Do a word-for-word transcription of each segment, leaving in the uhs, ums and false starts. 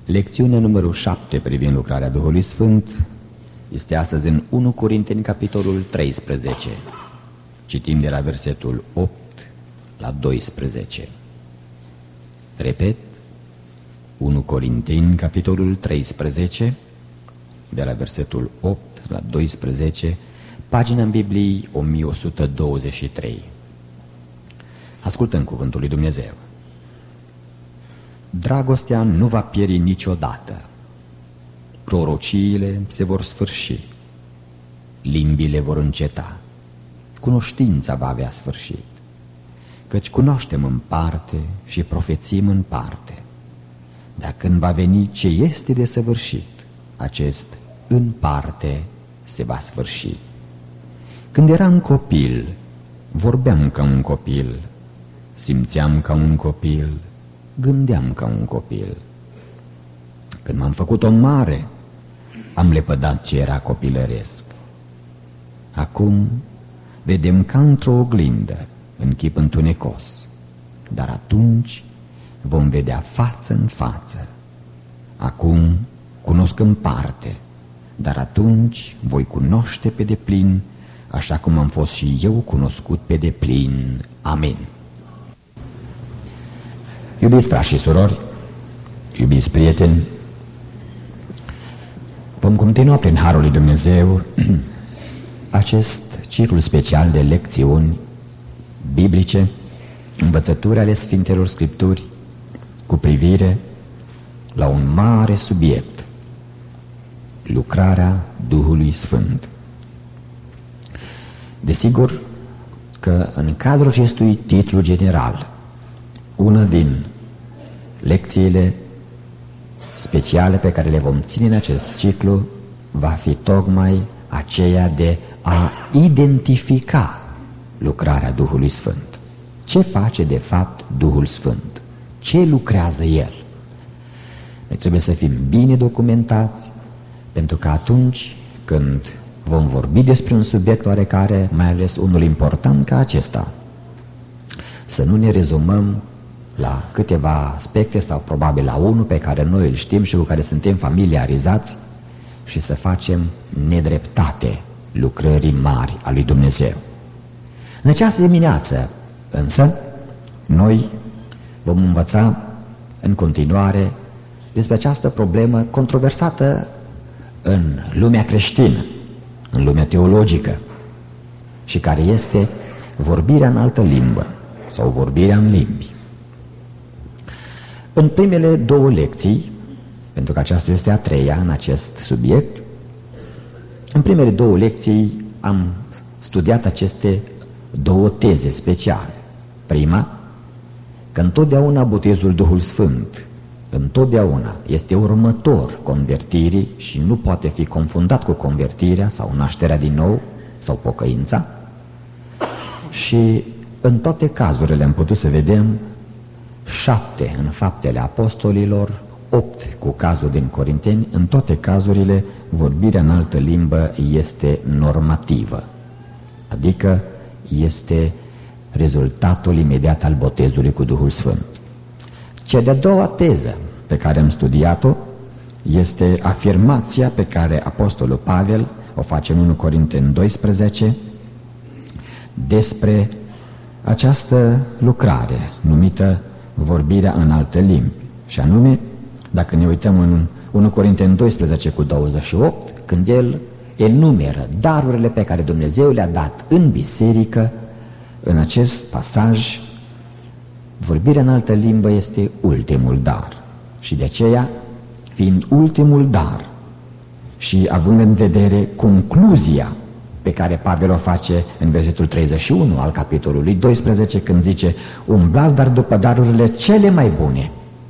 Lecțiunea numărul șapte privind lucrarea Duhului Sfânt este astăzi în unu Corinteni, capitolul treisprezece. Citim de la versetul opt la doisprezece. Repet, unu Corinteni, capitolul treisprezece, de la versetul opt la doisprezece, pagina în Bibliei o mie o sută douăzeci și trei. Ascultăm cuvântul lui Dumnezeu. Dragostea nu va pieri niciodată. Prorociile se vor sfârși. Limbile vor înceta. Cunoștința va avea sfârșit. Căci cunoaștem în parte și profețim în parte. Dar când va veni ce este de săvârșit, acest în parte se va sfârși. Când eram copil, vorbeam ca un copil, simțeam ca un copil, gândeam ca un copil. Când m-am făcut om mare, am lepădat ce era copilăresc. Acum vedem ca într-o oglindă, în chip întunecos, dar atunci vom vedea față în față. Acum cunosc în parte, dar atunci voi cunoaște pe deplin, așa cum am fost și eu cunoscut pe deplin. Amin. Iubiți frați și surori, iubiți prieteni, vom continua prin harul lui Dumnezeu acest ciclu special de lecțiuni biblice, învățături ale Sfintelor Scripturi cu privire la un mare subiect, lucrarea Duhului Sfânt. Desigur că în cadrul acestui titlu general, una din lecțiile speciale pe care le vom ține în acest ciclu va fi tocmai aceea de a identifica lucrarea Duhului Sfânt. Ce face de fapt Duhul Sfânt? Ce lucrează El? Noi trebuie să fim bine documentați, pentru că atunci când vom vorbi despre un subiect oarecare, mai ales unul important ca acesta, să nu ne rezumăm la câteva aspecte sau probabil la unul pe care noi îl știm și cu care suntem familiarizați și să facem nedreptate lucrării mari a lui Dumnezeu. În această dimineață, însă, noi vom învăța în continuare despre această problemă controversată în lumea creștină, în lumea teologică, și care este vorbirea în altă limbă sau vorbirea în limbi. În primele două lecții, pentru că aceasta este a treia în acest subiect, în primele două lecții am studiat aceste două teze speciale. Prima, că întotdeauna botezul Duhul Sfânt, întotdeauna este următor convertirii și nu poate fi confundat cu convertirea sau nașterea din nou sau pocăința. Și în toate cazurile am putut să vedem șapte în Faptele Apostolilor, opt cu cazul din Corinteni, în toate cazurile vorbirea în altă limbă este normativă, adică este rezultatul imediat al botezului cu Duhul Sfânt. Cea de-a doua teză pe care am studiat-o este afirmația pe care Apostolul Pavel o face în unu Corinteni doisprezece despre această lucrare numită vorbirea în alte limbi. Și anume, dacă ne uităm în unu Corinteni doisprezece cu douăzeci și opt, când el enumeră darurile pe care Dumnezeu le-a dat în biserică, în acest pasaj, vorbirea în altă limbă este ultimul dar. Și de aceea, fiind ultimul dar și având în vedere concluzia pe care Pavel o face în versetul treizeci și unu al capitolului doisprezece, când zice: umblați dar după darurile cele mai bune.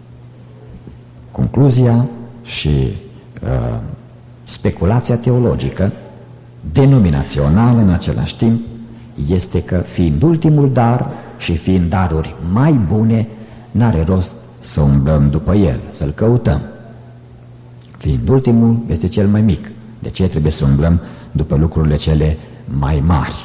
Concluzia și uh, speculația teologică, denominațională în același timp, este că fiind ultimul dar și fiind daruri mai bune, n-are rost să umblăm după el, să-l căutăm. Fiind ultimul, este cel mai mic. De ce trebuie să umblăm după lucrurile cele mai mari?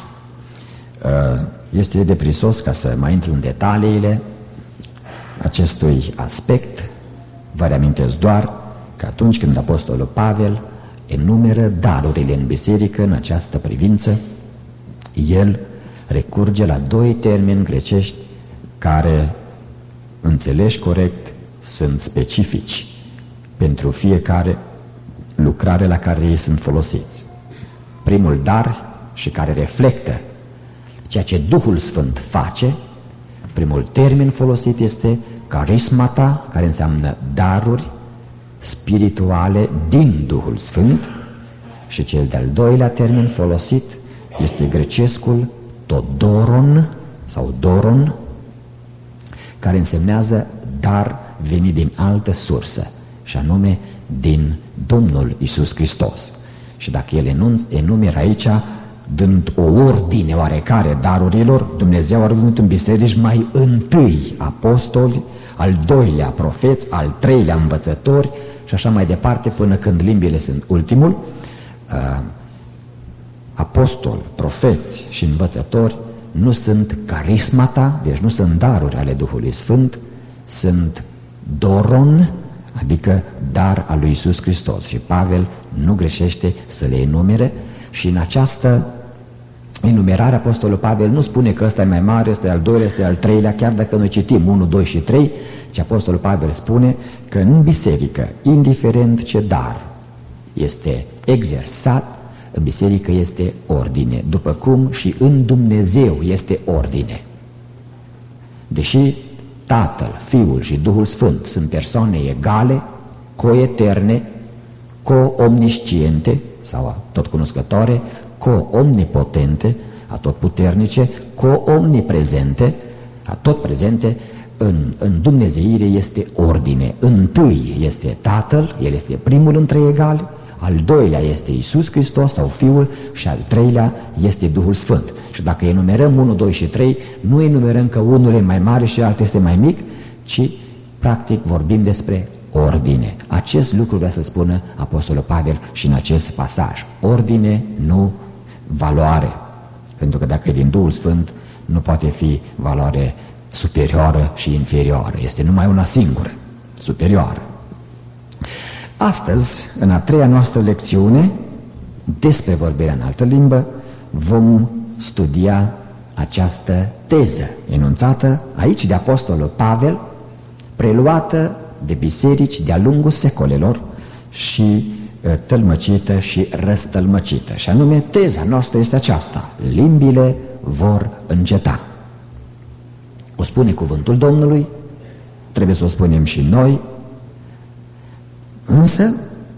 Este de prisos ca să mai intru în detaliile acestui aspect. Vă reamintesc doar că atunci când apostolul Pavel enumeră darurile în biserică în această privință, el recurge la doi termeni grecești care, înțeleși corect, sunt specifici pentru fiecare lucrare la care ei sunt folosiți. Primul dar, și care reflectă ceea ce Duhul Sfânt face, primul termen folosit este carismata, care înseamnă daruri spirituale din Duhul Sfânt, și cel de-al doilea termen folosit este grecescul todoron sau doron, care însemnează dar venit din altă sursă, și anume din Domnul Iisus Hristos. Și dacă el enunț, enumeră aici, dând o ordine oarecare darurilor, Dumnezeu a rânduit în biserici mai întâi apostoli, al doilea profeți, al treilea învățători și așa mai departe, până când limbile sunt ultimul. Apostoli, profeți și învățători nu sunt carismata, deci nu sunt daruri ale Duhului Sfânt, sunt doron, adică dar al lui Iisus Hristos. Și Pavel nu greșește să le enumere, și în această enumerare apostolul Pavel nu spune că ăsta e mai mare, ăsta e al doilea, ăsta e al treilea, chiar dacă noi citim unu, doi și trei, ci apostolul Pavel spune că în biserică, indiferent ce dar este exersat, în biserică este ordine, după cum și în Dumnezeu este ordine. Deși Tatăl, Fiul și Duhul Sfânt sunt persoane egale, coeterne, co-omnisciente sau totcunoscătoare, co-omnipotente, atotputernice, co-omniprezente, atotprezente, în, în dumnezeire este ordine. Întâi este Tatăl, El este primul între egali, al doilea este Iisus Hristos sau Fiul și al treilea este Duhul Sfânt. Și dacă enumerăm unu, doi și trei, nu enumerăm că unul e mai mare și altul este mai mic, ci practic vorbim despre ordine. Acest lucru vrea să spună apostolul Pavel și în acest pasaj. Ordine, nu valoare. Pentru că dacă e din Duhul Sfânt, nu poate fi valoare superioară și inferioară. Este numai una singură, superioară. Astăzi, în a treia noastră lecțiune despre vorbirea în altă limbă, vom studia această teză enunțată aici de apostolul Pavel, preluată de biserici de-a lungul secolelor și tălmăcită și răstălmăcită. Și anume, teza noastră este aceasta: limbile vor înceta. O spune cuvântul Domnului, trebuie să o spunem și noi, însă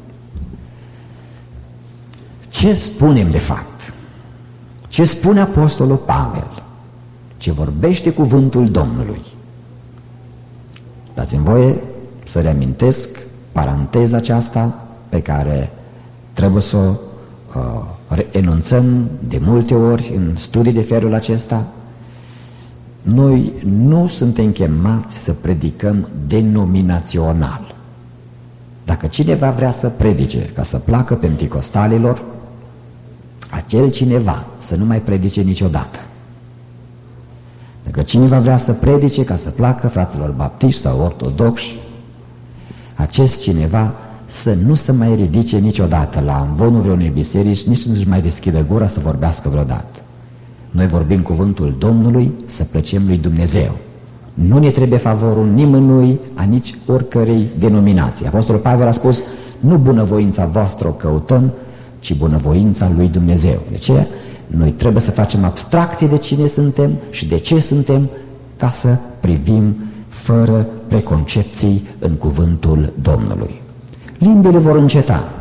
ce spunem de fapt? Ce spune apostolul Pavel? Ce vorbește cuvântul Domnului? Dați-mi voie să reamintesc paranteza aceasta pe care trebuie să o uh, enunțăm de multe ori în studii de felul acesta. Noi nu suntem chemați să predicăm denominațional. Dacă cineva vrea să predice ca să placă penticostalilor, acel cineva să nu mai predice niciodată. Dacă cineva vrea să predice ca să placă fraților baptiști sau ortodoxi, acest cineva să nu se mai ridice niciodată la amvonul vreunei biserici, nici nu-și mai deschidă gura să vorbească vreodată. Noi vorbim cuvântul Domnului să plăcem lui Dumnezeu. Nu ne trebuie favorul nimănui, a nici oricărei denominații. Apostolul Pavel a spus: nu bunăvoința voastră o căutăm, ci bunăvoința lui Dumnezeu. De aceea, noi trebuie să facem abstracție de cine suntem și de ce suntem, ca să privim fără preconcepții în cuvântul Domnului. Limbile vor înceta.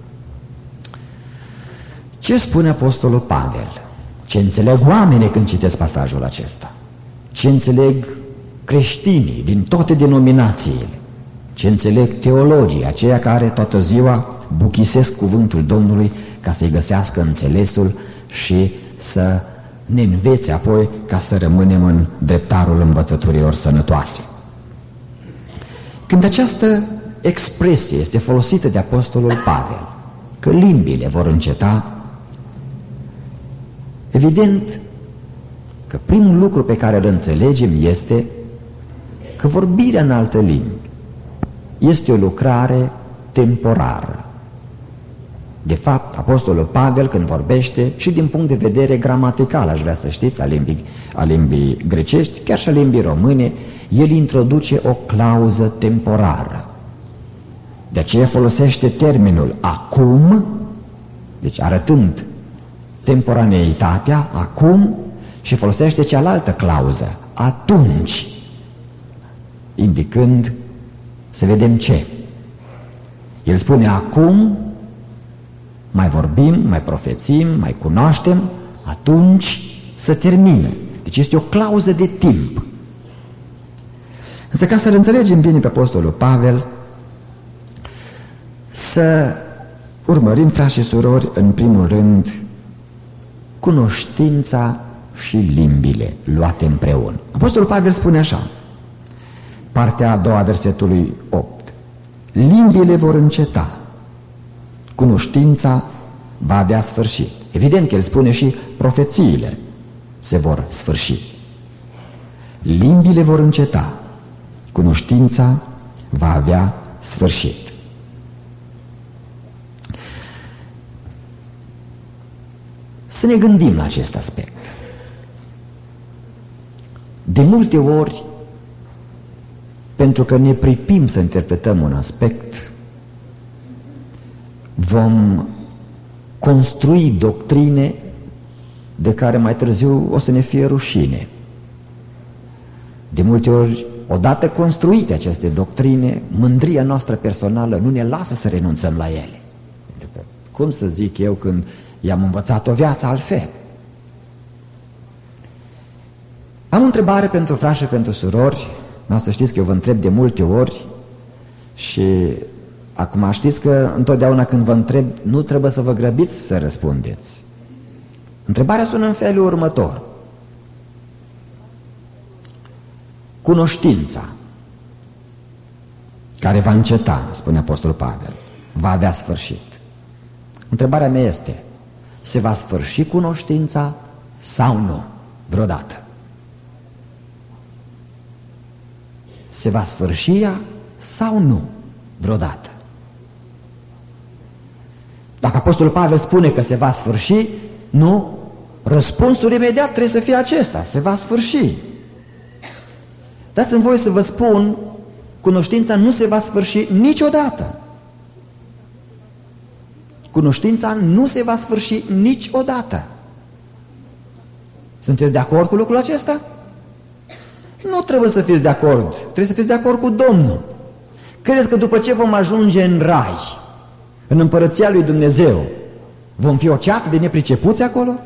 Ce spune apostolul Pavel? Ce înțeleg oamenii când citesc pasajul acesta? Ce înțeleg creștinii din toate denominațiile? Ce înțeleg teologii, aceia care toată ziua buchisesc cuvântul Domnului ca să-i găsească înțelesul și să ne învețe apoi ca să rămânem în dreptarul învățăturilor sănătoase. Când această expresie este folosită de apostolul Pavel, că limbile vor înceta, evident că primul lucru pe care îl înțelegem este că vorbirea în alte limbi este o lucrare temporară. De fapt, apostolul Pavel, când vorbește, și din punct de vedere gramatical, aș vrea să știți, a limbii, a limbii grecești, chiar și a limbii române, el introduce o clauză temporară. De aceea folosește termenul acum, deci arătând temporaneitatea, acum, și folosește cealaltă clauză, atunci, indicând, să vedem ce. El spune acum, mai vorbim, mai profețim, mai cunoaștem, atunci să termină. Deci este o clauză de timp. Însă ca să-l înțelegem bine pe apostolul Pavel, să urmărim, frați și surori, în primul rând, cunoștința și limbile luate împreună. Apostolul Pavel spune așa, partea a doua versetului opt, limbile vor înceta, cunoștința va avea sfârșit. Evident că el spune și profețiile se vor sfârși. Limbile vor înceta, cunoștința va avea sfârșit. Să ne gândim la acest aspect. De multe ori, pentru că ne pripim să interpretăm un aspect, vom construi doctrine de care mai târziu o să ne fie rușine. De multe ori, odată construite aceste doctrine, mândria noastră personală nu ne lasă să renunțăm la ele. Pentru că, cum să zic eu, când i-am învățat o viață altfel? Am o întrebare pentru frați și pentru surori. Nu o să știți că eu vă întreb de multe ori și acum știți că întotdeauna când vă întreb, nu trebuie să vă grăbiți să răspundeți. Întrebarea sună în felul următor. Cunoștința care va înceta, spune apostolul Pavel, va avea sfârșit. Întrebarea mea este, se va sfârși cunoștința sau nu? Vreodată. Se va sfârși ea sau nu? Vreodată. Dacă apostolul Pavel spune că se va sfârși, nu, răspunsul imediat trebuie să fie acesta, se va sfârși. Dați-mi voie să vă spun, cunoștința nu se va sfârși niciodată. Cunoștința nu se va sfârși niciodată. Sunteți de acord cu lucrul acesta? Nu trebuie să fiți de acord, trebuie să fiți de acord cu Domnul. Credeți că după ce vom ajunge în rai, în împărăția lui Dumnezeu, vom fi o ceată de nepricepuți acolo?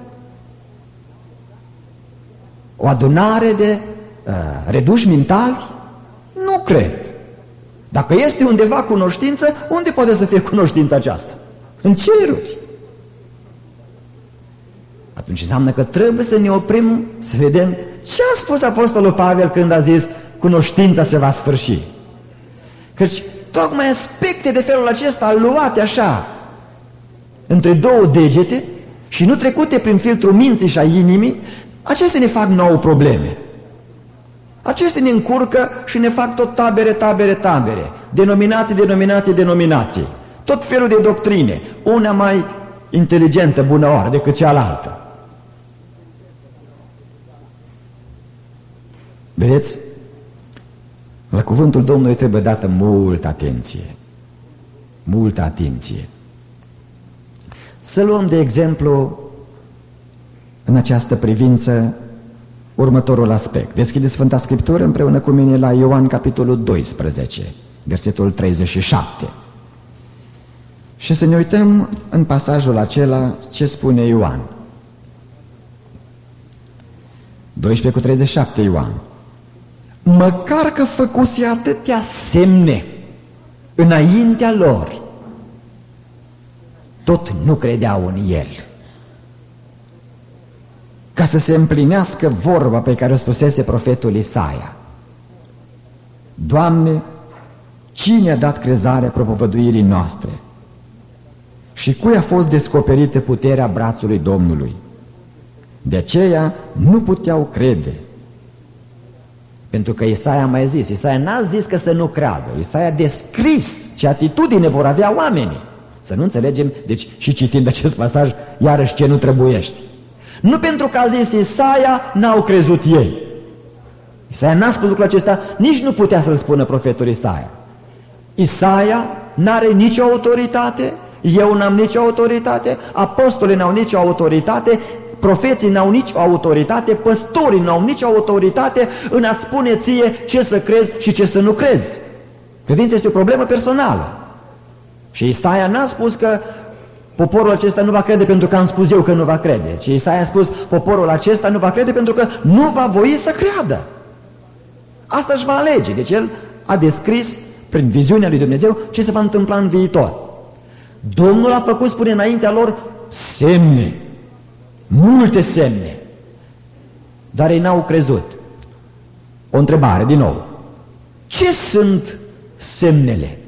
O adunare de uh, reduși mentali? Nu cred. Dacă este undeva cunoștință, unde poate să fie cunoștința aceasta? În ceruri. Atunci înseamnă că trebuie să ne oprim să vedem ce a spus apostolul Pavel când a zis cunoștința se va sfârși. Căci tocmai aspecte de felul acesta luate așa între două degete și nu trecute prin filtrul minții și a inimii, acestea ne fac nouă probleme. Acestea ne încurcă și ne fac tot tabere, tabere, tabere, denominații, denominații, denominații, tot felul de doctrine, una mai inteligentă, bună oară decât cealaltă. Vedeți? La cuvântul Domnului trebuie dată multă atenție. Multă atenție. Să luăm de exemplu în această privință următorul aspect. Deschideți Sfânta Scriptură împreună cu mine la Ioan capitolul doisprezece, versetul treizeci și șapte. Și să ne uităm în pasajul acela ce spune Ioan. doisprezece cu treizeci și șapte Ioan. Măcar că făcuse atâtea semne înaintea lor, tot nu credeau în el. Ca să se împlinească vorba pe care o spusese profetul Isaia. Doamne, cine a dat crezarea propovăduirii noastre? Și cui a fost descoperită puterea brațului Domnului? De aceea nu puteau crede. Pentru că Isaia a mai zis, Isaia n-a zis că să nu creadă, Isaia a descris ce atitudine vor avea oamenii. Să nu înțelegem, deci și citind acest pasaj, iarăși ce nu trebuiește. Nu pentru că a zis Isaia, n-au crezut ei. Isaia n-a spus lucrul acesta, nici nu putea să-l spună profetul Isaia. Isaia n-are nicio autoritate, eu n-am nicio autoritate, apostolii n-au nicio autoritate, profeții n-au nicio autoritate, păstorii n-au nicio autoritate în a-ți spune ție ce să crezi și ce să nu crezi. Credința este o problemă personală. Și Isaia n-a spus că poporul acesta nu va crede pentru că am spus eu că nu va crede, ci Isaia a spus poporul acesta nu va crede pentru că nu va voi să creadă. Asta își va alege. Deci el a descris prin viziunea lui Dumnezeu ce se va întâmpla în viitor. Domnul a făcut, spune înaintea lor, semne, multe semne, dar ei n-au crezut. O întrebare din nou. Ce sunt semnele?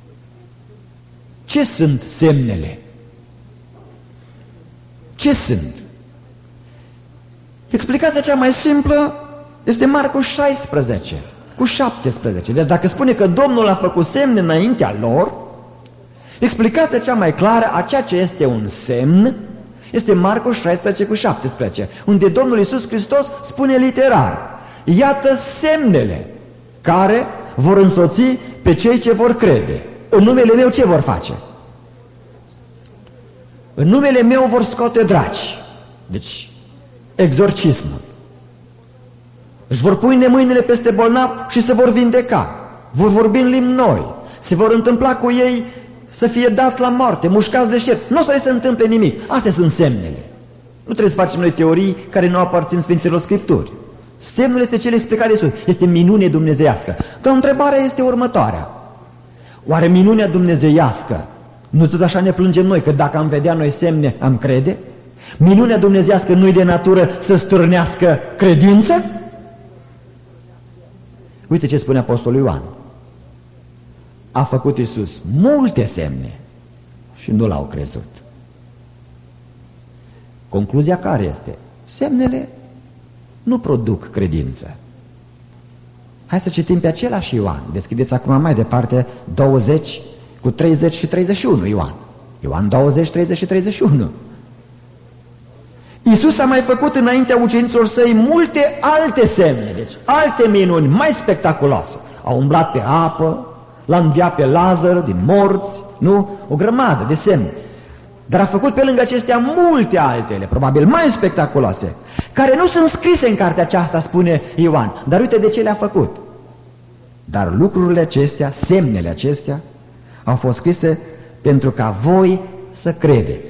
Ce sunt semnele? Ce sunt? Explicația cea mai simplă este Marcu șaisprezece cu șaptesprezece. Deci dacă spune că Domnul a făcut semne înaintea lor, explicația cea mai clară a ceea ce este un semn este Marcu șaisprezece cu șaptesprezece, unde Domnul Iisus Hristos spune literar: iată semnele care vor însoți pe cei ce vor crede. În numele meu ce vor face? În numele meu vor scoate draci. Deci, exorcismul. Își vor pune mâinile peste bolnav și se vor vindeca. Vor vorbi în limbi noi. Se vor întâmpla cu ei să fie dat la moarte, mușcați de șerpi. Nu o să se întâmple nimic. Astea sunt semnele. Nu trebuie să facem noi teorii care nu aparțin Sfintelor Scripturi. Semnul este cel explicat de Iisus. Este minune dumnezeiască. Dar întrebarea este următoarea. Oare minunea dumnezeiască nu tot așa ne plângem noi, că dacă am vedea noi semne, am crede? Minunea dumnezeiască nu-i de natură să stârnească credință? Uite ce spune Apostolul Ioan. A făcut Iisus multe semne și nu l-au crezut. Concluzia care este? Semnele nu produc credință. Hai să citim pe același Ioan. Deschideți acum mai departe douăzeci cu treizeci și treizeci și unu, Ioan. Ioan douăzeci, treizeci și treizeci și unu. Iisus a mai făcut înaintea ucenicilor săi multe alte semne, deci alte minuni mai spectaculoase. A umblat pe apă, l-a înviat pe Lazar din morți, nu? O grămadă de semne. Dar a făcut pe lângă acestea multe altele, probabil mai spectaculoase, care nu sunt scrise în cartea aceasta, spune Ioan. Dar uite de ce le-a făcut. Dar lucrurile acestea, semnele acestea, au fost scrise pentru ca voi să credeți.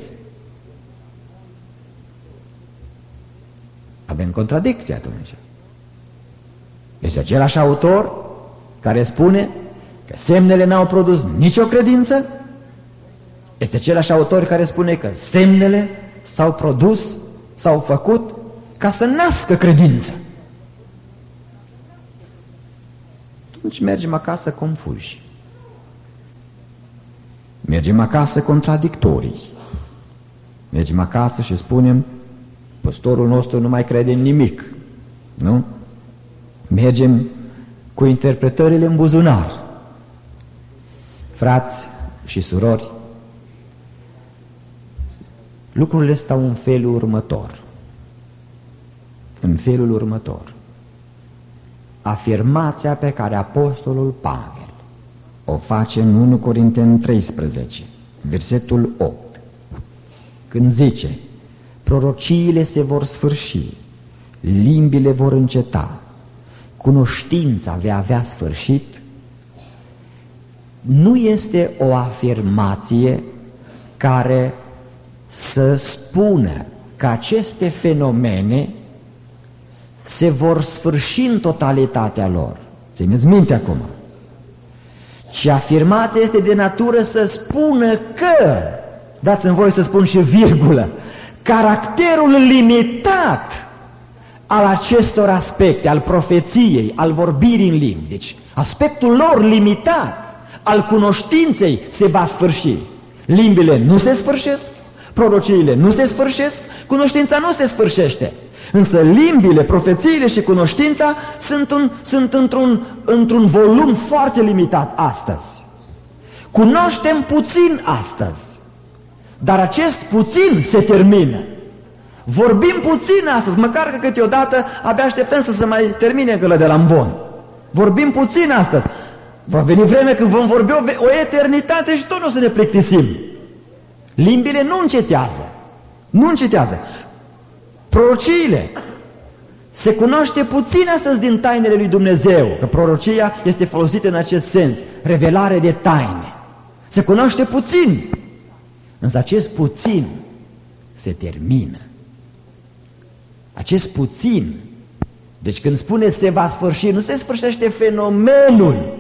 Avem contradicție atunci. Este același autor care spune că semnele n-au produs nicio credință. Este același autor care spune că semnele s-au produs, s-au făcut ca să nască credință. Atunci mergem acasă confuși. Mergem acasă contradictorii. Mergem acasă și spunem: păstorul nostru nu mai crede în nimic. Nu? Mergem cu interpretările în buzunar. Frați și surori, lucrurile stau în felul următor. În felul următor. Afirmația pe care apostolul Pavel o face în unu Corinteni treisprezece, versetul opt, când zice: prorociile se vor sfârși, limbile vor înceta, cunoștința va avea sfârșit, nu este o afirmație care să spună că aceste fenomene se vor sfârși în totalitatea lor. Țineți minte acum. Și afirmația este de natură să spună că, dați-mi voie să spun și virgulă, caracterul limitat al acestor aspecte, al profeției, al vorbirii în limbi, deci aspectul lor limitat al cunoștinței se va sfârși. Limbile nu se sfârșesc, prorociile nu se sfârșesc, cunoștința nu se sfârșește. Însă limbile, profețiile și cunoștința sunt, un, sunt într-un, într-un volum foarte limitat astăzi. Cunoaștem puțin astăzi, dar acest puțin se termină. Vorbim puțin astăzi, măcar că câteodată abia așteptăm să se mai termine gălă de lambon. Vorbim puțin astăzi. Va veni vreme când vom vorbi o, o eternitate și tot nu o să ne plictisim. Limbile nu încetează. Nu încetează. Prorociile. Se cunoaște puțin astăzi din tainele lui Dumnezeu, că prorocia este folosită în acest sens, revelare de taine. Se cunoaște puțin, însă acest puțin se termină. Acest puțin, deci când spune se va sfârși, nu se sfârșește fenomenul,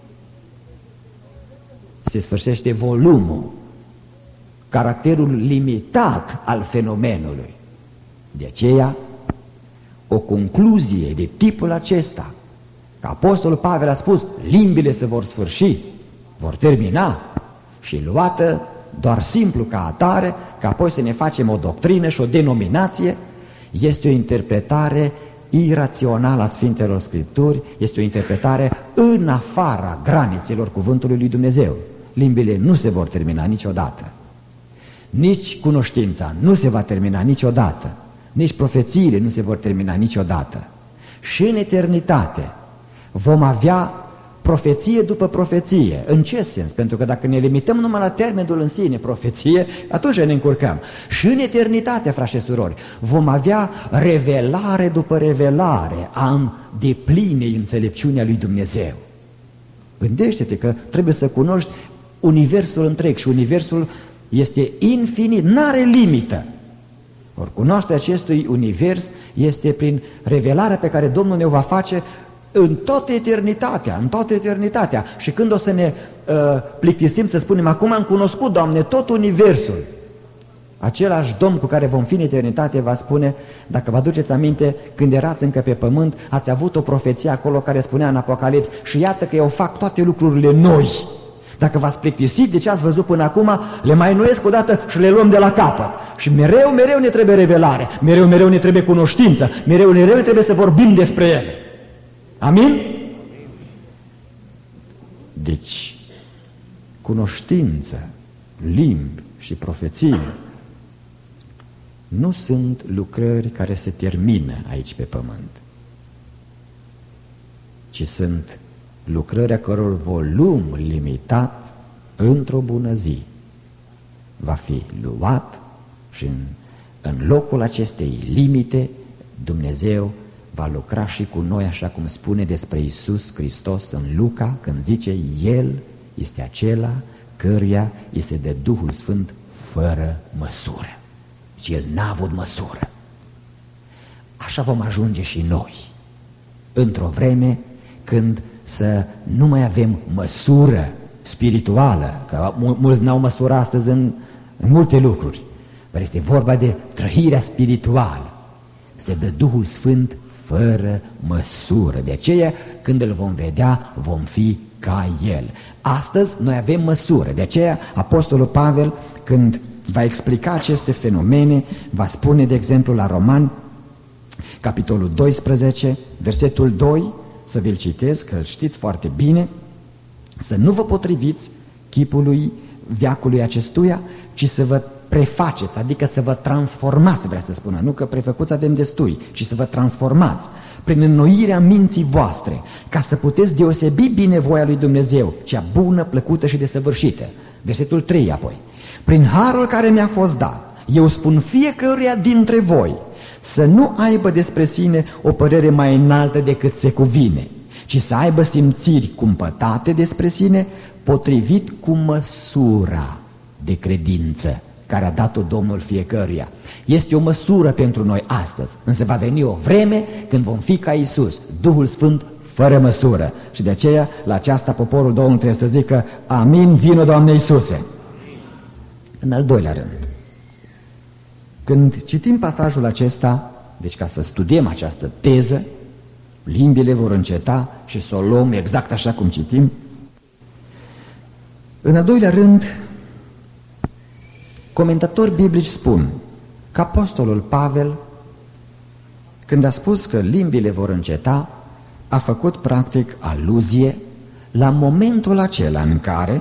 se sfârșește volumul, caracterul limitat al fenomenului. De aceea, o concluzie de tipul acesta, că Apostolul Pavel a spus, limbile se vor sfârși, vor termina, și luată doar simplu ca atare, că apoi să ne facem o doctrină și o denominație, este o interpretare irațională a Sfintelor Scripturi, este o interpretare în afara granițelor cuvântului lui Dumnezeu. Limbile nu se vor termina niciodată. Nici cunoștința nu se va termina niciodată. Nici profețiile nu se vor termina niciodată. Și în eternitate vom avea profeție după profeție. În ce sens? Pentru că dacă ne limităm numai la termenul în sine, profeție, atunci ne încurcăm. Și în eternitate, frați și surori, vom avea revelare după revelare a deplinei înțelepciunea lui Dumnezeu. Gândește-te că trebuie să cunoști universul întreg și universul este infinit, n-are limită. Ori cunoașterea acestui univers este prin revelarea pe care Domnul ne-o va face în toată eternitatea, în toată eternitatea. Și când o să ne uh, plictisim să spunem, acum am cunoscut, Doamne, tot universul, același Domn cu care vom fi în eternitate va spune, dacă vă aduceți aminte, când erați încă pe pământ, ați avut o profeție acolo care spunea în Apocalips, și iată că eu fac toate lucrurile noi. Dacă v-ați plictisit de ce ați văzut până acum, le mai înnoiesc odată și le luăm de la capăt. Și mereu, mereu ne trebuie revelare, mereu, mereu ne trebuie cunoștință, mereu, mereu ne trebuie să vorbim despre ele. Amin? Deci, cunoștință, limbi și profeție nu sunt lucrări care se termină aici pe pământ, ci sunt lucrări a căror volum limitat într-o bună zi va fi luat și în, în locul acestei limite Dumnezeu va lucra și cu noi, așa cum spune despre Iisus Hristos în Luca, când zice, El este acela căruia îi se dă Duhul Sfânt fără măsură. Și El n-a avut măsură. Așa vom ajunge și noi, într-o vreme când să nu mai avem măsură spirituală, că mulți n-au măsură astăzi în, în multe lucruri, dar este vorba de trăirea spirituală. Se dă Duhul Sfânt fără măsură. De aceea, când îl vom vedea, vom fi ca El. Astăzi noi avem măsură. De aceea, Apostolul Pavel, când va explica aceste fenomene, va spune, de exemplu, la Romani, capitolul doisprezece, versetul doi, să vi-l citesc, că îl știți foarte bine, să nu vă potriviți chipului veacului acestuia, ci să vă prefaceți, adică să vă transformați, vrea să spună, nu că prefăcuți avem destui, ci să vă transformați prin înnoirea minții voastre, ca să puteți deosebi binevoia lui Dumnezeu, cea bună, plăcută și desăvârșită. Versetul trei apoi. Prin harul care mi-a fost dat, eu spun fiecăruia dintre voi să nu aibă despre sine o părere mai înaltă decât se cuvine, ci să aibă simțiri cumpătate despre sine, potrivit cu măsura de credință care a dat-o Domnul fiecăruia. Este o măsură pentru noi astăzi, însă va veni o vreme când vom fi ca Iisus, Duhul Sfânt fără măsură. Și de aceea, la aceasta poporul Domnului trebuie să zică, amin, vino, Doamne Iisuse. În al doilea rând, când citim pasajul acesta, deci ca să studiem această teză, limbile vor înceta și să o luăm exact așa cum citim. În al doilea rând, comentatori biblici spun că Apostolul Pavel Când a spus că limbile vor înceta, a făcut practic aluzie la momentul acela în care,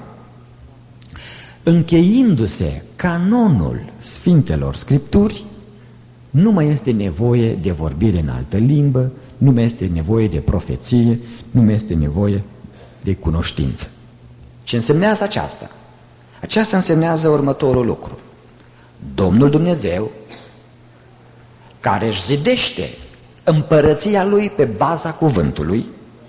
încheindu-se canonul Sfintelor Scripturi, nu mai este nevoie de vorbire în altă limbă, nu mai este nevoie de profeție, nu mai este nevoie de cunoștință. Ce însemnează aceasta? Aceasta însemnează următorul lucru. Domnul Dumnezeu, care își zidește împărăția Lui pe baza cuvântului,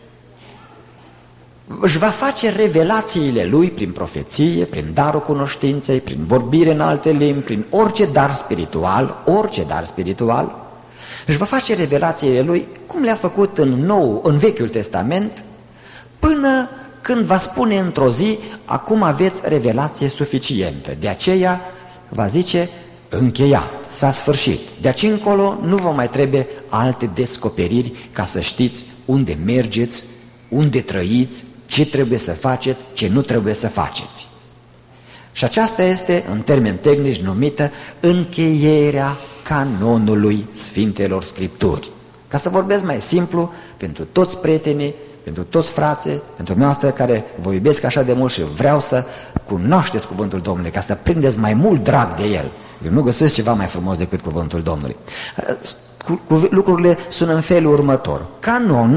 își va face revelațiile Lui prin profeție, prin darul cunoștinței, prin vorbire în alte limbi, prin orice dar spiritual, orice dar spiritual, își va face revelațiile Lui cum le-a făcut în nou, în Vechiul Testament, până când va spune într-o zi, acum aveți revelație suficientă. De aceea va zice, încheiat, s-a sfârșit. De aici încolo nu vă mai trebuie alte descoperiri ca să știți unde mergeți, unde trăiți, ce trebuie să faceți, ce nu trebuie să faceți. Și aceasta este, în termeni tehnici, numită încheierea canonului Sfintelor Scripturi. Ca să vorbesc mai simplu, pentru toți prietenii, pentru toți frații, pentru noastră care vă iubesc așa de mult și vreau să cunoașteți cuvântul Domnului, ca să prindeți mai mult drag de el. Eu nu găsesc ceva mai frumos decât cuvântul Domnului. Cu, cu, lucrurile sună în felul următor. Canon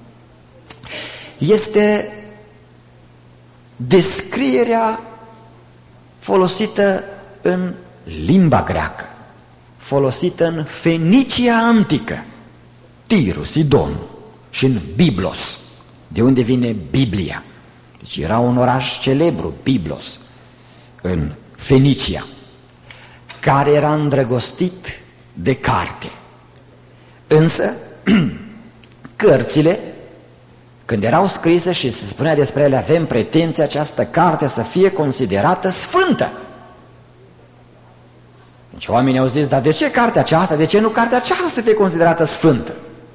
este descrierea folosită în limba greacă, folosită în Fenicia antică, Tirul, Sidon, și în Biblos, de unde vine Biblia. Deci era un oraș celebru, Biblos, în Fenicia, care era îndrăgostit de carte. Însă, cărțile, când erau scrise și se spunea despre ele, avem pretenția această carte să fie considerată sfântă. Deci oamenii au zis, dar de ce cartea aceasta, de ce nu cartea aceasta să fie considerată sfântă?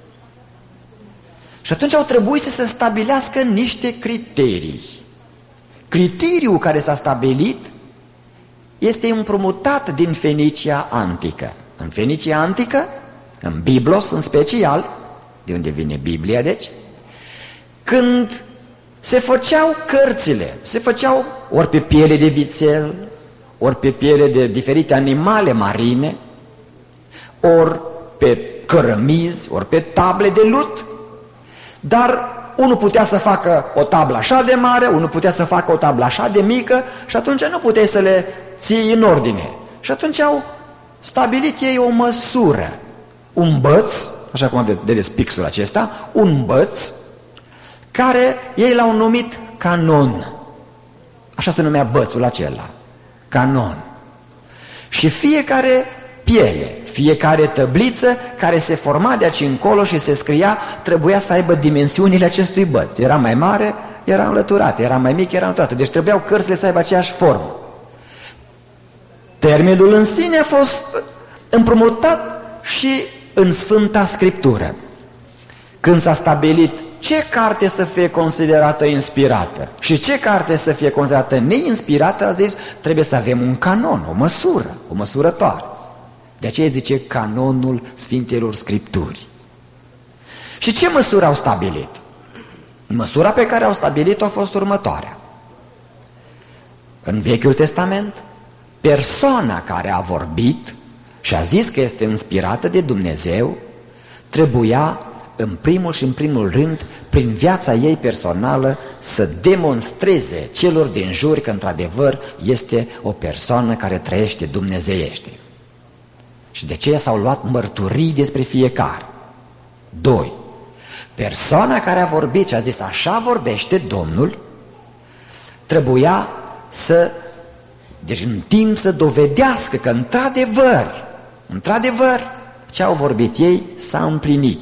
Și atunci au trebuit să se stabilească niște criterii. Criteriul care s-a stabilit este împrumutat din Fenicia antică. În Fenicia antică, în Biblos în special, de unde vine Biblia, deci, când se făceau cărțile, se făceau ori pe piele de vițel, ori pe piele de diferite animale marine, ori pe cărămizi, ori pe table de lut, dar unul putea să facă o tablă așa de mare, unul putea să facă o tablă așa de mică și atunci nu puteai să le ții în ordine. Și atunci au stabilit ei o măsură, un băț, așa cum vedeți pixul acesta, un băț care ei l-au numit canon. Așa se numea bățul acela, canon. Și fiecare piele, fiecare tăbliță care se forma de aici încolo și se scria, trebuia să aibă dimensiunile acestui băț. Era mai mare, era înlăturat, era mai mic, era înlăturat. Deci trebuiau cărțile să aibă aceeași formă. Termenul în sine a fost împrumutat și în Sfânta Scriptură. Când s-a stabilit ce carte să fie considerată inspirată și ce carte să fie considerată neinspirată, a zis, trebuie să avem un canon, o măsură, o măsurătoare. De aceea zice canonul Sfintelor Scripturi. Și ce măsură au stabilit? Măsura pe care au stabilit-o a fost următoarea. În Vechiul Testament, persoana care a vorbit și a zis că este inspirată de Dumnezeu trebuia în primul și în primul rând, prin viața ei personală, să demonstreze celor din jur că într-adevăr este o persoană care trăiește dumnezeiește. Și de aceea s-au luat mărturii despre fiecare. Doi. Persoana care a vorbit și a zis așa vorbește Domnul, trebuia să, deci în timp să dovedească că într-adevăr, într-adevăr, ce au vorbit ei s-a împlinit.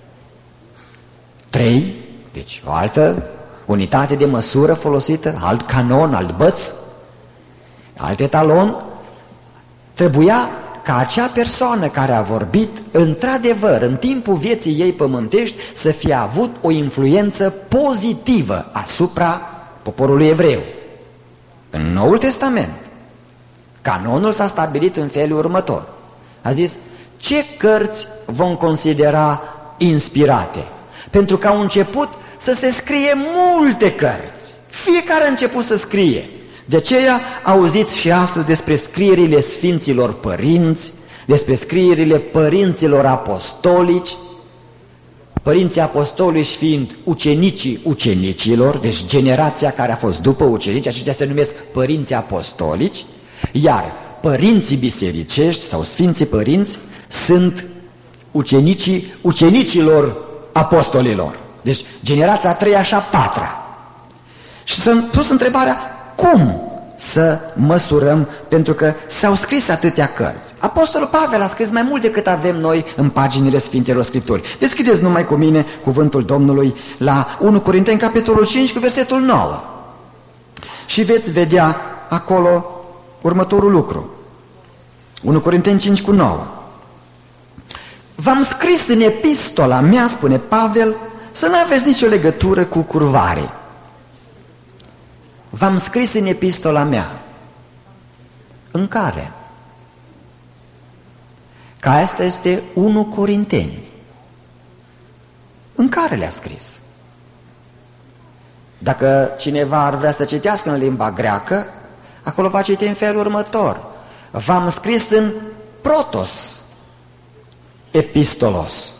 Trei, deci o altă unitate de măsură folosită, alt canon, alt băț, alt etalon, trebuia ca acea persoană care a vorbit, într-adevăr, în timpul vieții ei pământești, să fie avut o influență pozitivă asupra poporului evreu. În Noul Testament, canonul s-a stabilit în felul următor. A zis, ce cărți vom considera inspirate? Pentru că au început să se scrie multe cărți. Fiecare a început să scrie. De aceea auziți și astăzi despre scrierile Sfinților Părinți, despre scrierile părinților apostolici, părinții apostolici fiind ucenicii ucenicilor, deci generația care a fost după ucenici, aceștia se numesc părinții apostolici, iar părinții bisericești sau Sfinții Părinți sunt ucenicii ucenicilor apostolilor. Deci generația a treia și a patra. Și s-a pus întrebarea, cum să măsurăm, pentru că s-au scris atâtea cărți. Apostolul Pavel a scris mai mult decât avem noi în paginile Sfintelor Scripturi. Deschideți numai cu mine cuvântul Domnului la unu Corinteni, capitolul cinci, cu versetul nouă. Și veți vedea acolo următorul lucru. unu Corinteni cinci cu nouă. V-am scris în epistola mea, spune Pavel, să nu aveți nicio legătură cu curvare. V-am scris în epistola mea. În care? Că asta este unu Corinteni. În care le-a scris? Dacă cineva ar vrea să citească în limba greacă, acolo va citi în felul următor. V-am scris în protos epistolos.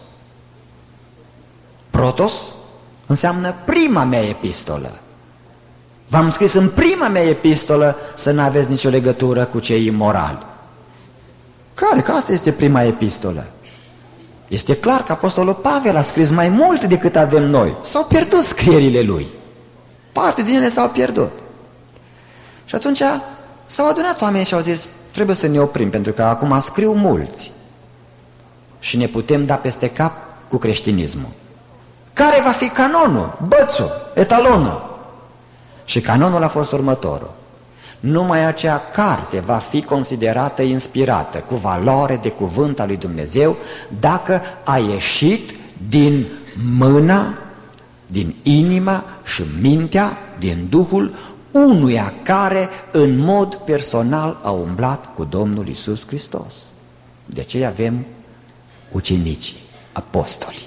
Protos înseamnă prima mea epistolă. V-am scris în prima mea epistolă să nu aveți nicio legătură cu cei imorali. Care? Că asta este prima epistolă. Este clar că Apostolul Pavel a scris mai mult decât avem noi. S-au pierdut scrierile lui. Parte din ele s-au pierdut. Și atunci s-au adunat oamenii și au zis, trebuie să ne oprim, pentru că acum scriu mulți și ne putem da peste cap cu creștinismul. Care va fi canonul, bățul, etalonul? Și canonul a fost următorul. Numai acea carte va fi considerată inspirată, cu valoare de cuvânt al lui Dumnezeu, dacă a ieșit din mâna, din inima și mintea, din Duhul unuia care în mod personal a umblat cu Domnul Iisus Hristos. De aceea avem ucenicii, apostoli.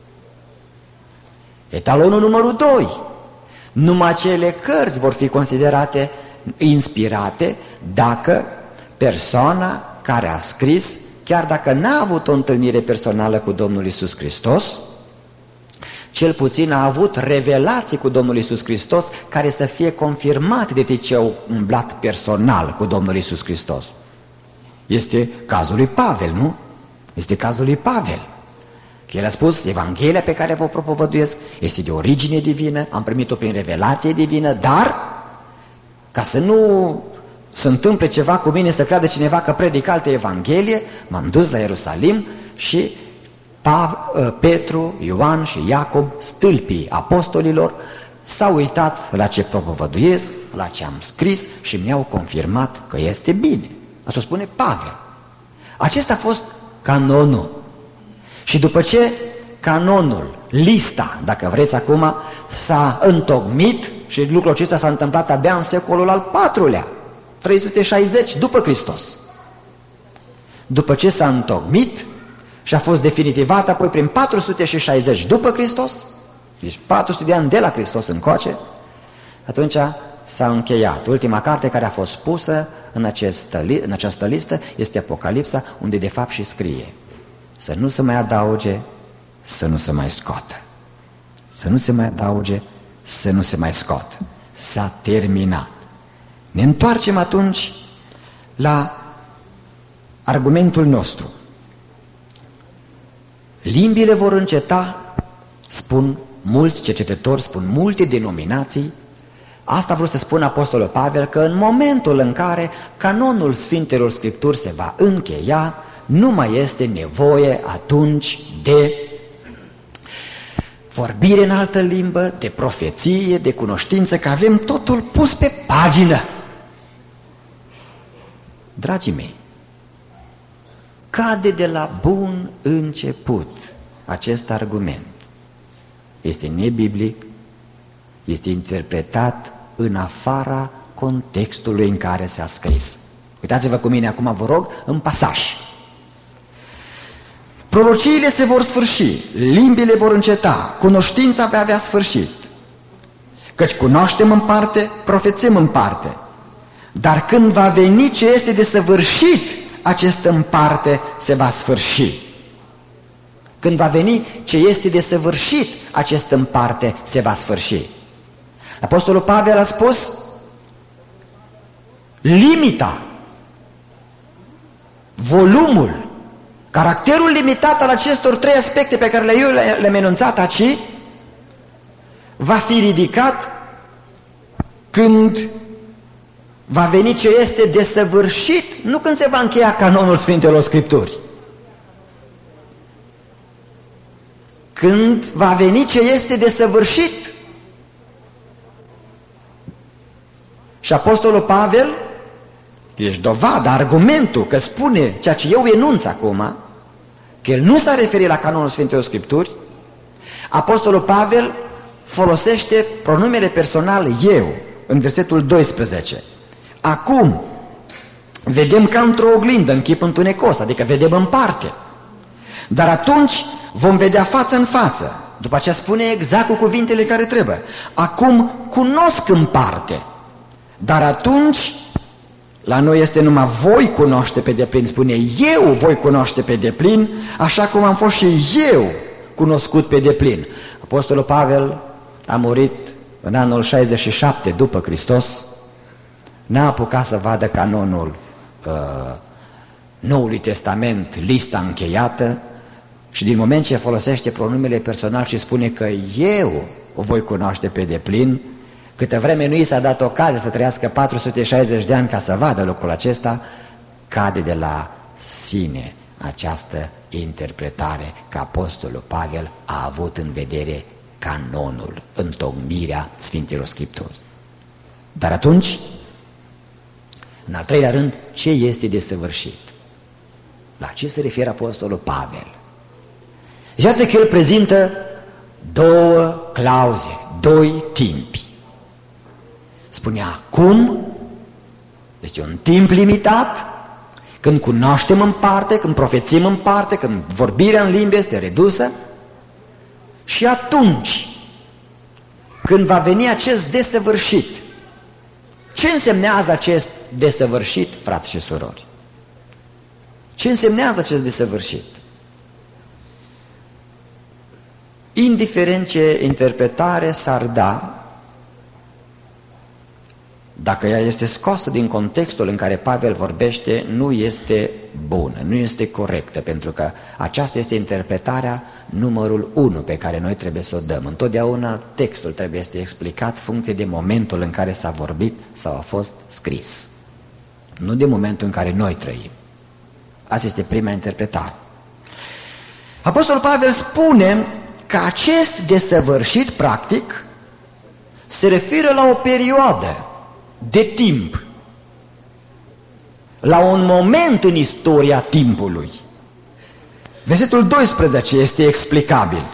Etalonul numărul doi. Numai acele cărți vor fi considerate inspirate dacă persoana care a scris, chiar dacă n-a avut o întâlnire personală cu Domnul Iisus Hristos, cel puțin a avut revelații cu Domnul Iisus Hristos care să fie confirmate de cei ce au umblat personal cu Domnul Iisus Hristos. Este cazul lui Pavel, nu? Este cazul lui Pavel. El a spus, Evanghelia pe care vă propovăduiesc este de origine divină, am primit-o prin revelație divină, dar ca să nu se întâmple ceva cu mine, să creadă cineva că predic altă Evanghelie, m-am dus la Ierusalim și Petru, Ioan și Iacob, stâlpii apostolilor, s-au uitat la ce propovăduiesc, la ce am scris și mi-au confirmat că este bine. Asta spune Pavel. Acesta a fost canonul. Și după ce canonul, lista, dacă vreți acum, s-a întocmit și lucrul acesta s-a întâmplat abia în secolul al patrulea, trei sute șaizeci după Hristos. După ce s-a întocmit și a fost definitivat apoi prin patru sute șaizeci după Hristos, deci patru sute de ani de la Hristos încoace, atunci s-a încheiat. Ultima carte care a fost pusă în, acest, în această listă este Apocalipsa, unde de fapt și scrie să nu se mai adauge, să nu se mai scoată. Să nu se mai adauge, să nu se mai scoată. S-a terminat. Ne întoarcem atunci la argumentul nostru. Limbile vor înceta, spun mulți cercetători, spun multe denominații. Asta vreau să spun Apostolul Pavel, că în momentul în care canonul Sfintelor Scripturi se va încheia, nu mai este nevoie atunci de vorbire în altă limbă, de profeție, de cunoștință, că avem totul pus pe pagină. Dragii mei, cade de la bun început acest argument. Este nebiblic, este interpretat în afara contextului în care s-a scris. Uitați-vă cu mine acum, vă rog, în pasaj. Prorociile se vor sfârși, limbile vor înceta, cunoștința va avea sfârșit. Căci cunoaștem în parte, profețim în parte. Dar când va veni ce este de săvârșit, acest în parte se va sfârși. Când va veni ce este de săvârșit, acest în parte se va sfârși. Apostolul Pavel a spus, limita, volumul, caracterul limitat al acestor trei aspecte pe care le-eu le-am enunțat aici, va fi ridicat când va veni ce este desăvârșit, nu când se va încheia canonul Sfintelor Scripturi. Când va veni ce este desăvârșit. Și Apostolul Pavel, ești dovada, argumentul că spune ceea ce eu enunț acum, că el nu s-a referit la canonul Sfintelor Scripturi, Apostolul Pavel folosește pronumele personal eu, în versetul doisprezece. Acum, vedem ca într-o oglindă, în chip întunecos, adică vedem în parte. Dar atunci vom vedea față în față. După aceea spune exact cu cuvintele care trebuie. Acum cunosc în parte, dar atunci la noi este numai voi cunoaște pe deplin. Spune eu voi cunoaște pe deplin, așa cum am fost și eu cunoscut pe deplin. Apostolul Pavel a murit în anul șaizeci și șapte după Hristos, n-a apucat să vadă canonul uh, Noului Testament, lista încheiată, și din moment ce folosește pronumele personal și spune că eu o voi cunoaște pe deplin, câtă vreme nu i s-a dat ocazia să trăiască patru sute șaizeci de ani ca să vadă lucrul acesta, cade de la sine această interpretare că Apostolul Pavel a avut în vedere canonul, întocmirea Sfintelor Scripturi. Dar atunci, în al treilea rând, ce este desăvârșit? La ce se referă Apostolul Pavel? Iată că el prezintă două clauze, doi timpi. Spune acum, este un timp limitat, când cunoaștem în parte, când profețim în parte, când vorbirea în limbi este redusă, și atunci, când va veni acest desăvârșit. Ce însemnează acest desăvârșit, frați și surori? Ce însemnează acest desăvârșit? Indiferent ce interpretare s-ar da, dacă ea este scoasă din contextul în care Pavel vorbește, nu este bună, nu este corectă, pentru că aceasta este interpretarea numărul unu pe care noi trebuie să o dăm. Întotdeauna textul trebuie să fie explicat funcție de momentul în care s-a vorbit sau a fost scris, nu de momentul în care noi trăim. Asta este prima interpretare. Apostolul Pavel spune că acest desăvârșit, practic, se referă la o perioadă de timp, la un moment în istoria timpului. Versetul doisprezece este explicabil.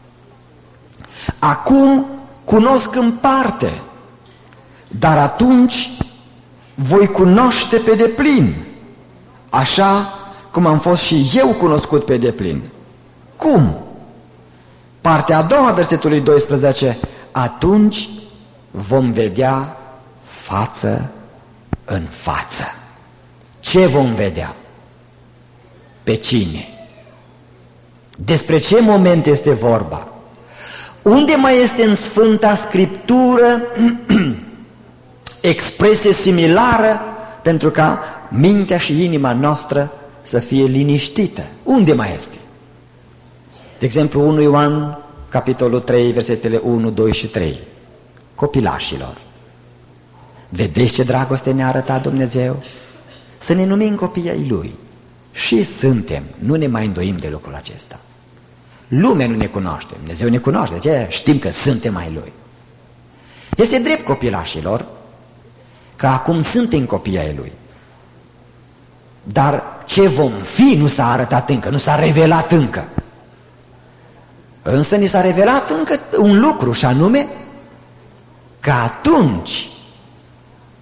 Acum cunosc în parte, dar atunci voi cunoaște pe deplin, așa cum am fost și eu cunoscut pe deplin. Cum? Partea a doua, versetului doisprezece, atunci vom vedea față în față. Ce vom vedea? Pe cine? Despre ce moment este vorba? Unde mai este în Sfânta Scriptură expresie similară pentru ca mintea și inima noastră să fie liniștită? Unde mai este? De exemplu, unu Ioan, capitolul trei, versetele unu, doi și trei. Copilașilor, vedeți ce dragoste ne-a arătat Dumnezeu? Să ne numim copii ai Lui. Și suntem, nu ne mai îndoim de lucrul acesta. Lumea nu ne cunoaște, Dumnezeu ne cunoaște, de aceea știm că suntem ai Lui. Este drept, copilașilor, că acum suntem copii ai Lui. Dar ce vom fi nu s-a arătat încă, nu s-a revelat încă. Însă ni s-a revelat încă un lucru, și anume că atunci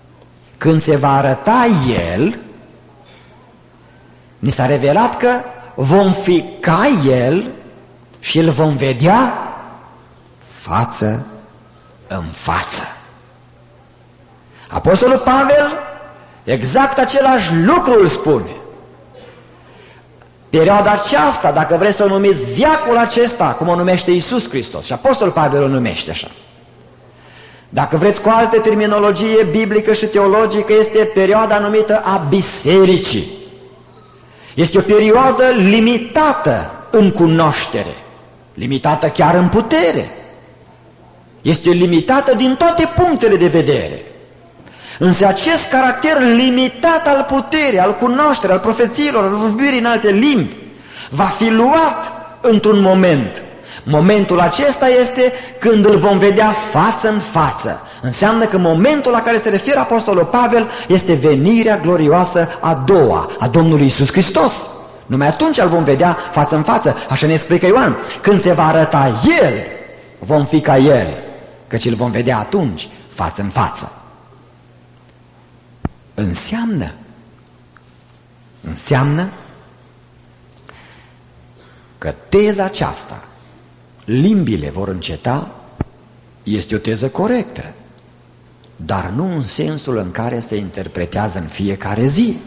când se va arăta El, ni s-a revelat că vom fi ca El și îl vom vedea față în față. Apostolul Pavel exact același lucru îl spune. Perioada aceasta, dacă vreți să o numiți viacul acesta, cum o numește Iisus Hristos, și Apostolul Pavel o numește așa. Dacă vreți cu alte terminologie biblică și teologică, este perioada numită a bisericii. Este o perioadă limitată în cunoaștere, limitată chiar în putere. Este limitată din toate punctele de vedere. Însă acest caracter limitat al puterii, al cunoașterii, al profețiilor, al vorbirii în alte limbi, va fi luat într-un moment. Momentul acesta este când îl vom vedea față în față. Înseamnă că momentul la care se referă Apostolul Pavel este venirea glorioasă a doua, a Domnului Iisus Hristos. Numai atunci îl vom vedea față în față, așa ne explică Ioan. Când se va arăta El, vom fi ca El, căci îl vom vedea atunci față în față. Înseamnă, înseamnă că teza aceasta, limbile vor înceta, este o teză corectă, dar nu în sensul în care se interpretează în fiecare zi.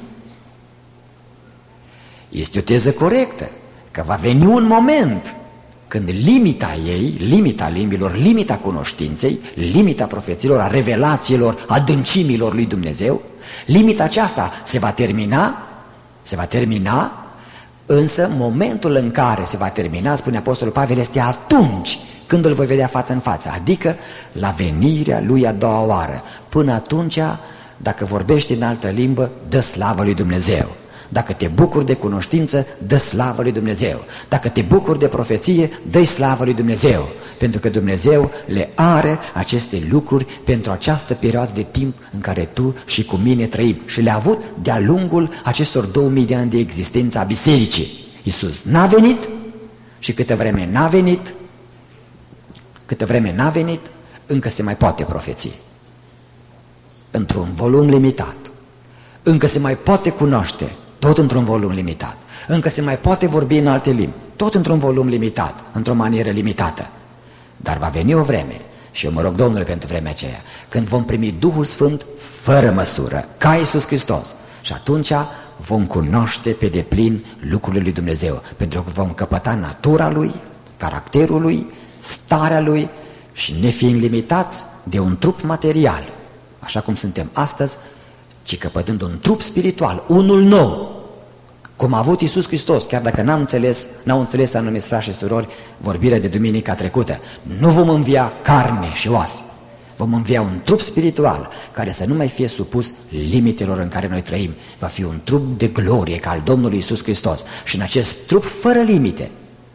Este o teză corectă, că va veni un moment când limita ei, limita limbilor, limita cunoștinței, limita profețiilor, a revelațiilor, adâncimilor lui Dumnezeu, limita aceasta se va termina, se va termina, însă momentul în care se va termina, spune Apostolul Pavel, este atunci când îl voi vedea față în față, adică la venirea lui a doua oară. Până atunci, dacă vorbești în altă limbă, dă slavă lui Dumnezeu. Dacă te bucuri de cunoștință, dă slavă lui Dumnezeu. Dacă te bucuri de profeție, dă slavă lui Dumnezeu. Pentru că Dumnezeu le are aceste lucruri pentru această perioadă de timp în care tu și cu mine trăim. Și le-a avut de-a lungul acestor două mii de ani de existență a bisericii. Iisus n-a venit și câtă vreme n-a venit, câtă vreme n-a venit, încă se mai poate profeți. Într-un volum limitat. Încă se mai poate cunoaște, tot într-un volum limitat. Încă se mai poate vorbi în alte limbi, tot într-un volum limitat, într-o manieră limitată. Dar va veni o vreme, și eu mă rog Domnului pentru vremea aceea, când vom primi Duhul Sfânt fără măsură, ca Iisus Hristos. Și atunci vom cunoaște pe deplin lucrurile lui Dumnezeu, pentru că vom căpăta natura Lui, caracterul Lui, starea Lui și ne fiind limitați de un trup material, așa cum suntem astăzi, ci căpătând un trup spiritual, unul nou, cum a avut Iisus Hristos, chiar dacă n-am înțeles, n-au înțeles anumiți frați și surori vorbirea de duminica trecută. Nu vom învia carne și oase, vom învia un trup spiritual care să nu mai fie supus limitelor în care noi trăim. Va fi un trup de glorie ca al Domnului Iisus Hristos. Și în acest trup fără limite,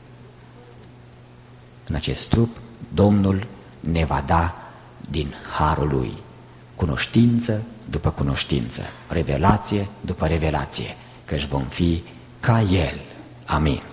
în acest trup, Domnul ne va da din harul Lui cunoștință după cunoștință, revelație după revelație, căci vom fi ca El. Amin.